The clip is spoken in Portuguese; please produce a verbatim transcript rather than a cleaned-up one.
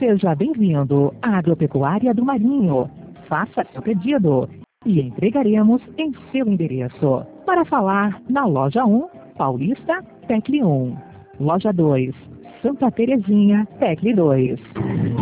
Seja bem-vindo à Agropecuária do Marinho. Faça seu pedido e entregaremos em seu endereço. Para falar na Loja um, Paulista, Tecle um. Loja dois, Santa Terezinha, Tecle dois.